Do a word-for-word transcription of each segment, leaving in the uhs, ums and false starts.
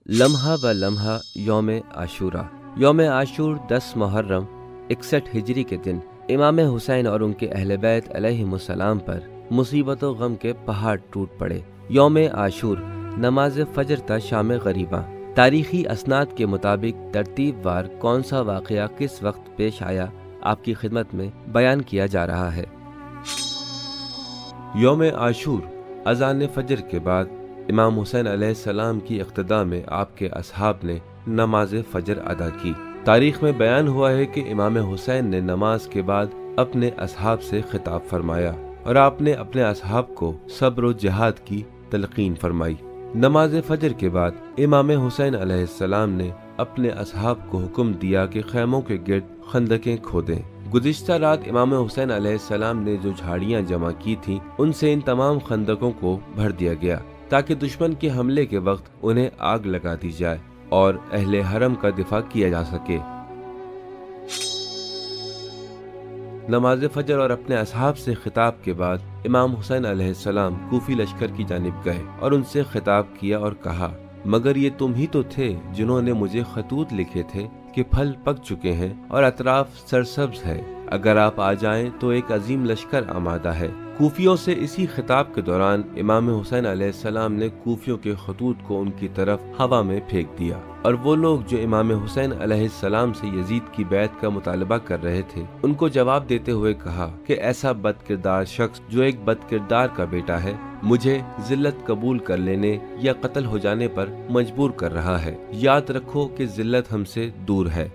لمحہ ب لمحہ یوم عاشورہ۔ یوم عاشور دس محرم اکسٹھ ہجری کے دن امام حسین اور ان کے اہل بیت علیہم السلام پر مصیبت و غم کے پہاڑ ٹوٹ پڑے۔ یوم عاشور نماز فجر تا شام غریباں۔ تاریخی اسناد کے مطابق ترتیب وار کون سا واقعہ کس وقت پیش آیا آپ کی خدمت میں بیان کیا جا رہا ہے۔ یوم عاشور اذان فجر کے بعد امام حسین علیہ السلام کی اقتداء میں آپ کے اصحاب نے نماز فجر ادا کی۔ تاریخ میں بیان ہوا ہے کہ امام حسین نے نماز کے بعد اپنے اصحاب سے خطاب فرمایا اور آپ نے اپنے اصحاب کو صبر و جہاد کی تلقین فرمائی۔ نماز فجر کے بعد امام حسین علیہ السلام نے اپنے اصحاب کو حکم دیا کہ خیموں کے گرد خندقیں کھودیں۔ گزشتہ رات امام حسین علیہ السلام نے جو جھاڑیاں جمع کی تھیں ان سے ان تمام خندقوں کو بھر دیا گیا تاکہ دشمن کے حملے کے وقت انہیں آگ لگا دی جائے اور اہل حرم کا دفاع کیا جا سکے۔ نماز فجر اور اپنے اصحاب سے خطاب کے بعد امام حسین علیہ السلام کوفی لشکر کی جانب گئے اور ان سے خطاب کیا اور کہا، مگر یہ تم ہی تو تھے جنہوں نے مجھے خطوط لکھے تھے کہ پھل پک چکے ہیں اور اطراف سرسبز ہے، اگر آپ آ جائیں تو ایک عظیم لشکر آمادہ ہے۔ کوفیوں سے اسی خطاب کے دوران امام حسین علیہ السلام نے کوفیوں کے خطوط کو ان کی طرف ہوا میں پھینک دیا اور وہ لوگ جو امام حسین علیہ السلام سے یزید کی بیعت کا مطالبہ کر رہے تھے ان کو جواب دیتے ہوئے کہا کہ ایسا بد کردار شخص جو ایک بد کردار کا بیٹا ہے مجھے ذلت قبول کر لینے یا قتل ہو جانے پر مجبور کر رہا ہے۔ یاد رکھو کہ ذلت ہم سے دور ہے۔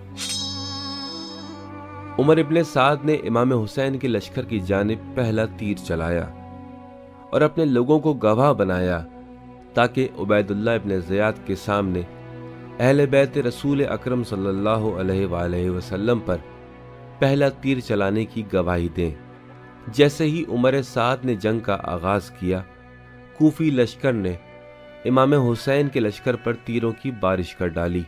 عمر ابن سعد نے امام حسین کے لشکر کی جانب پہلا تیر چلایا اور اپنے لوگوں کو گواہ بنایا تاکہ عبید اللہ ابن زیاد کے سامنے اہل بیت رسول اکرم صلی اللہ علیہ وآلہ وسلم پر پہلا تیر چلانے کی گواہی دیں۔ جیسے ہی عمر سعد نے جنگ کا آغاز کیا، کوفی لشکر نے امام حسین کے لشکر پر تیروں کی بارش کر ڈالی۔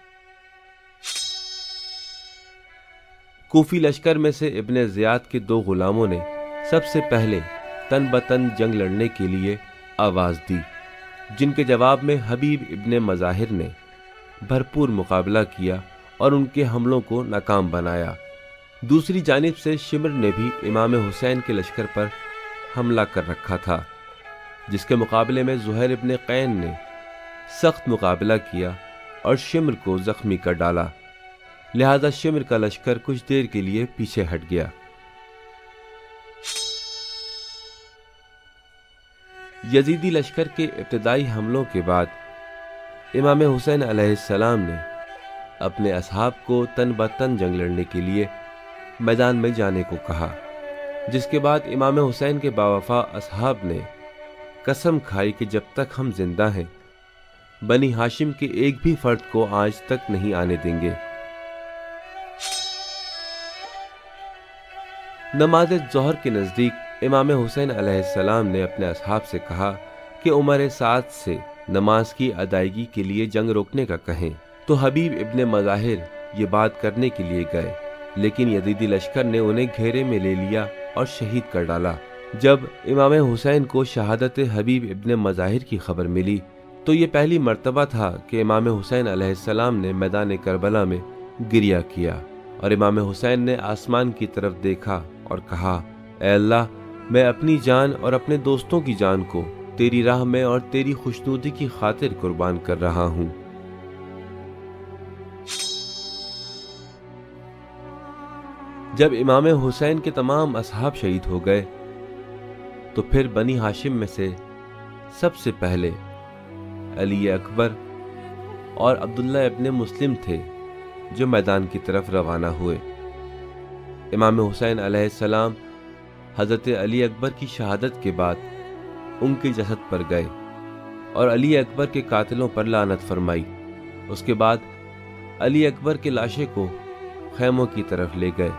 کوفی لشکر میں سے ابن زیاد کے دو غلاموں نے سب سے پہلے تن بتن جنگ لڑنے کے لیے آواز دی، جن کے جواب میں حبیب ابن مظاہر نے بھرپور مقابلہ کیا اور ان کے حملوں کو ناکام بنایا۔ دوسری جانب سے شمر نے بھی امام حسین کے لشکر پر حملہ کر رکھا تھا، جس کے مقابلے میں زہیر ابن قین نے سخت مقابلہ کیا اور شمر کو زخمی کر ڈالا، لہذا شمر کا لشکر کچھ دیر کے لیے پیچھے ہٹ گیا۔ یزیدی لشکر کے ابتدائی حملوں کے بعد امام حسین علیہ السلام نے اپنے اصحاب کو تن بتن جنگ لڑنے کے لیے میدان میں جانے کو کہا، جس کے بعد امام حسین کے باوفا اصحاب نے قسم کھائی کہ جب تک ہم زندہ ہیں بنی ہاشم کے ایک بھی فرد کو آج تک نہیں آنے دیں گے۔ نماز ظہر کے نزدیک امام حسین علیہ السلام نے اپنے اصحاب سے کہا کہ عمر سعد سے نماز کی ادائیگی کے لیے جنگ روکنے کا کہیں، تو حبیب ابن مظاہر یہ بات کرنے کے لیے گئے، لیکن یزیدی لشکر نے انہیں گھیرے میں لے لیا اور شہید کر ڈالا۔ جب امام حسین کو شہادت حبیب ابن مظاہر کی خبر ملی تو یہ پہلی مرتبہ تھا کہ امام حسین علیہ السلام نے میدان کربلا میں گریہ کیا اور امام حسین نے آسمان کی طرف دیکھا اور کہا، اے اللہ، میں اپنی جان اور اپنے دوستوں کی جان کو تیری راہ میں اور تیری خوشنودی کی خاطر قربان کر رہا ہوں۔ جب امام حسین کے تمام اصحاب شہید ہو گئے تو پھر بنی ہاشم میں سے سب سے پہلے علی اکبر اور عبداللہ ابن مسلم تھے جو میدان کی طرف روانہ ہوئے۔ امام حسین علیہ السلام حضرت علی اکبر کی شہادت کے بعد ان کے جسد پر گئے اور علی اکبر کے قاتلوں پر لعنت فرمائی۔ اس کے بعد علی اکبر کے لاشے کو خیموں کی طرف لے گئے۔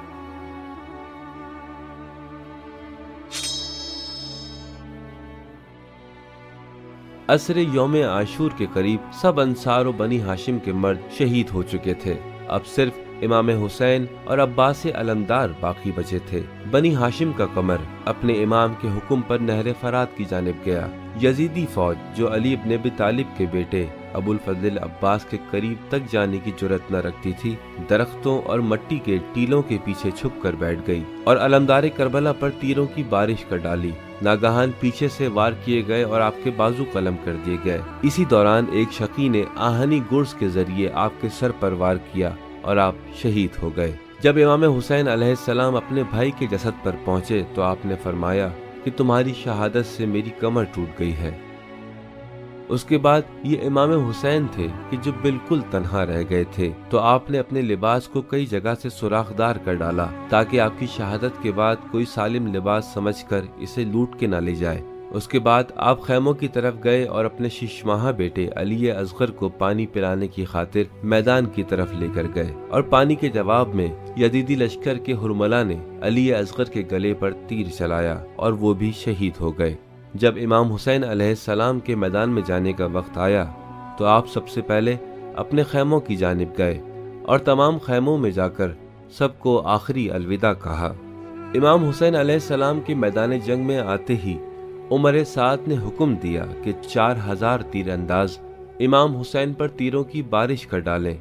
عصر یوم عاشور کے قریب سب انصار و بنی ہاشم کے مرد شہید ہو چکے تھے، اب صرف امام حسین اور عباس علمدار باقی بچے تھے۔ بنی ہاشم کا قمر اپنے امام کے حکم پر نہر فرات کی جانب گیا۔ یزیدی فوج جو علی ابن ابی طالب کے بیٹے ابو الفضل عباس کے قریب تک جانے کی جرأت نہ رکھتی تھی، درختوں اور مٹی کے ٹیلوں کے پیچھے چھپ کر بیٹھ گئی اور علمدار کربلا پر تیروں کی بارش کر ڈالی۔ ناگہان پیچھے سے وار کیے گئے اور آپ کے بازو قلم کر دیے گئے۔ اسی دوران ایک شقی نے آہنی گرز کے ذریعے آپ کے سر پر وار کیا اور آپ شہید ہو گئے۔ جب امام حسین علیہ السلام اپنے بھائی کے جسد پر پہنچے تو آپ نے فرمایا کہ تمہاری شہادت سے میری کمر ٹوٹ گئی ہے۔ اس کے بعد یہ امام حسین تھے کہ جو بالکل تنہا رہ گئے تھے، تو آپ نے اپنے لباس کو کئی جگہ سے سوراخ دار کر ڈالا تاکہ آپ کی شہادت کے بعد کوئی سالم لباس سمجھ کر اسے لوٹ کے نہ لے جائے۔ اس کے بعد آپ خیموں کی طرف گئے اور اپنے شش ماہ بیٹے علی اصغر کو پانی پلانے کی خاطر میدان کی طرف لے کر گئے، اور پانی کے جواب میں یزیدی لشکر کے ہرملا نے علی اصغر کے گلے پر تیر چلایا اور وہ بھی شہید ہو گئے۔ جب امام حسین علیہ السلام کے میدان میں جانے کا وقت آیا تو آپ سب سے پہلے اپنے خیموں کی جانب گئے اور تمام خیموں میں جا کر سب کو آخری الوداع کہا۔ امام حسین علیہ السلام کے میدان جنگ میں آتے ہی عمر سعد نے حکم دیا کہ چار ہزار تیر انداز امام حسین پر تیروں کی بارش کر ڈالیں۔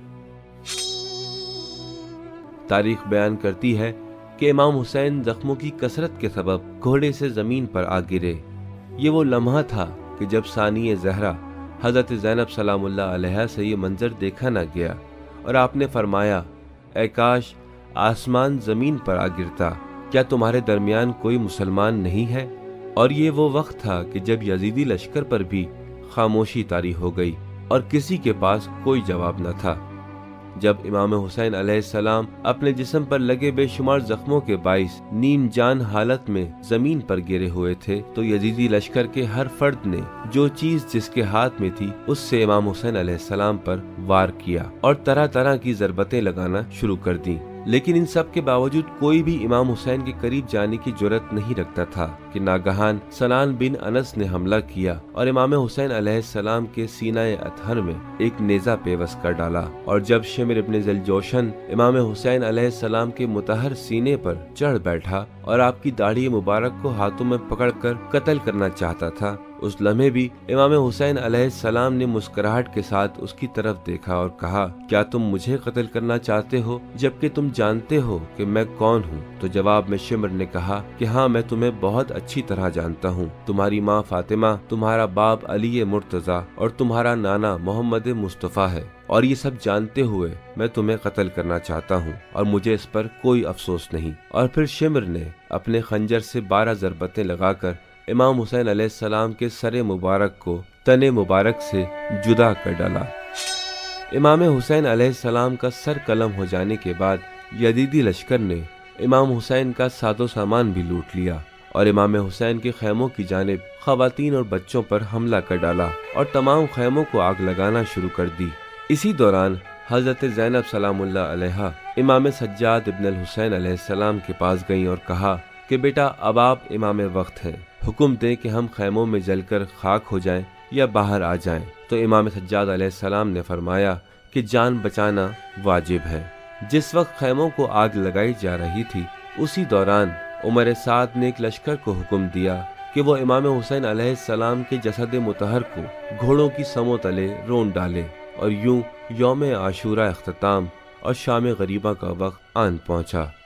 تاریخ بیان کرتی ہے کہ امام حسین زخموں کی کثرت کے سبب گھوڑے سے زمین پر آ گرے۔ یہ وہ لمحہ تھا کہ جب ثانی زہرا حضرت زینب سلام اللہ علیہا سے یہ منظر دیکھا نہ گیا، اور آپ نے فرمایا، اے کاش آسمان زمین پر آ گرتا، کیا تمہارے درمیان کوئی مسلمان نہیں ہے؟ اور یہ وہ وقت تھا کہ جب یزیدی لشکر پر بھی خاموشی طاری ہو گئی اور کسی کے پاس کوئی جواب نہ تھا۔ جب امام حسین علیہ السلام اپنے جسم پر لگے بے شمار زخموں کے باعث نیم جان حالت میں زمین پر گرے ہوئے تھے، تو یزیدی لشکر کے ہر فرد نے جو چیز جس کے ہاتھ میں تھی اس سے امام حسین علیہ السلام پر وار کیا اور طرح طرح کی ضربتیں لگانا شروع کر دیں، لیکن ان سب کے باوجود کوئی بھی امام حسین کے قریب جانے کی جرأت نہیں رکھتا تھا کہ ناگہان سنان بن انس نے حملہ کیا اور امام حسین علیہ السلام کے سینہ اطہر میں ایک نیزہ پیوست کر ڈالا، اور جب شمر ابن ذوالجوشن امام حسین علیہ السلام کے مطہر سینے پر چڑھ بیٹھا اور آپ کی داڑھی مبارک کو ہاتھوں میں پکڑ کر قتل کرنا چاہتا تھا، اس لمحے بھی امام حسین علیہ السلام نے مسکراہٹ کے ساتھ اس کی طرف دیکھا اور کہا، کیا تم مجھے قتل کرنا چاہتے ہو جبکہ تم جانتے ہو کہ میں کون ہوں؟ تو جواب میں شمر نے کہا کہ ہاں، میں تمہیں بہت اچھی طرح جانتا ہوں، تمہاری ماں فاطمہ، تمہارا باپ علی مرتضیٰ اور تمہارا نانا محمد مصطفیٰ ہے، اور یہ سب جانتے ہوئے میں تمہیں قتل کرنا چاہتا ہوں اور مجھے اس پر کوئی افسوس نہیں۔ اور پھر شمر نے اپنے خنجر سے بارہ ضربتیں لگا کر امام حسین علیہ السلام کے سر مبارک کو تن مبارک سے جدا کر ڈالا۔ امام حسین علیہ السلام کا سر قلم ہو جانے کے بعد یزیدی لشکر نے امام حسین کا ساز و سامان بھی لوٹ لیا اور امام حسین کے خیموں کی جانب خواتین اور بچوں پر حملہ کر ڈالا اور تمام خیموں کو آگ لگانا شروع کر دی۔ اسی دوران حضرت زینب سلام اللہ علیہا امام سجاد ابن الحسین علیہ السلام کے پاس گئیں اور کہا کہ بیٹا، اب آپ امام وقت ہیں، حکم دیں کہ ہم خیموں میں جل کر خاک ہو جائیں یا باہر آ جائیں۔ تو امام سجاد علیہ السلام نے فرمایا کہ جان بچانا واجب ہے۔ جس وقت خیموں کو آگ لگائی جا رہی تھی، اسی دوران عمر سعد نے ایک لشکر کو حکم دیا کہ وہ امام حسین علیہ السلام کے جسد مطہر کو گھوڑوں کی سموں تلے رون ڈالے، اور یوں یوم عاشورہ اختتام اور شام غریبہ کا وقت آن پہنچا۔